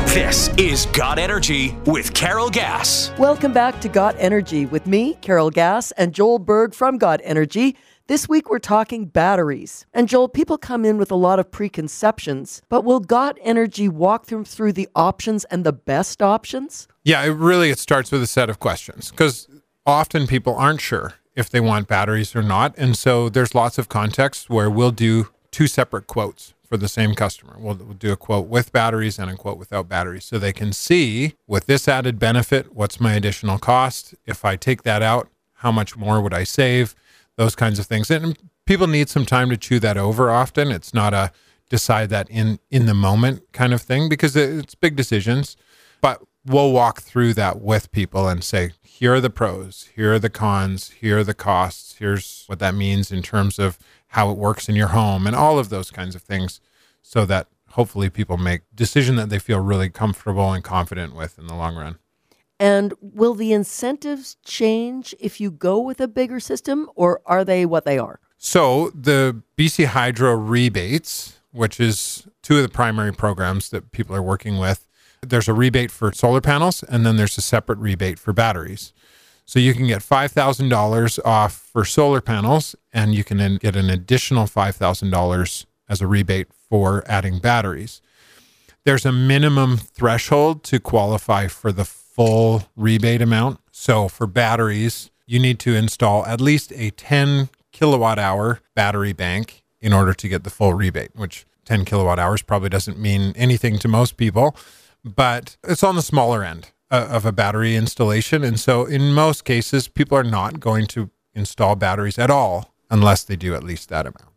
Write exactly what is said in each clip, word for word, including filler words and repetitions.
This is Got Energy with Carol Gass. Welcome back to Got Energy with me, Carol Gass, and Joel Berg from Got Energy. This week we're talking batteries. And Joel, people come in with a lot of preconceptions, but will Got Energy walk them through the options and the best options? Yeah, it really, it starts with a set of questions because often people aren't sure if they want batteries or not. And so there's lots of contexts where we'll do two separate quotes for the same customer. We'll, we'll do a quote with batteries and a quote without batteries so they can see with this added benefit, what's my additional cost? If I take that out, how much more would I save? Those kinds of things. And people need some time to chew that over often. It's not a decide that in, in the moment kind of thing because it's big decisions. But we'll walk through that with people and say, here are the pros, here are the cons, here are the costs, here's what that means in terms of how it works in your home and all of those kinds of things so that hopefully people make a decision that they feel really comfortable and confident with in the long run. And will the incentives change if you go with a bigger system, or are they what they are? So the B C Hydro rebates, which is two of the primary programs that people are working with, there's a rebate for solar panels, and then there's a separate rebate for batteries. So you can get five thousand dollars off for solar panels, and you can get an additional five thousand dollars as a rebate for adding batteries. There's a minimum threshold to qualify for the full rebate amount. So for batteries, you need to install at least a ten kilowatt hour battery bank in order to get the full rebate, which ten kilowatt hours probably doesn't mean anything to most people, but it's on the smaller end of a battery installation. And so in most cases, people are not going to install batteries at all unless they do at least that amount.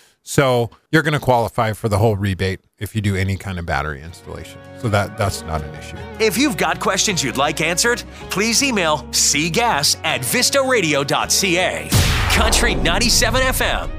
So you're going to qualify for the whole rebate if you do any kind of battery installation. So that, that's not an issue. If you've got questions you'd like answered, please email c gas at vista radio dot c a. Country ninety-seven F M.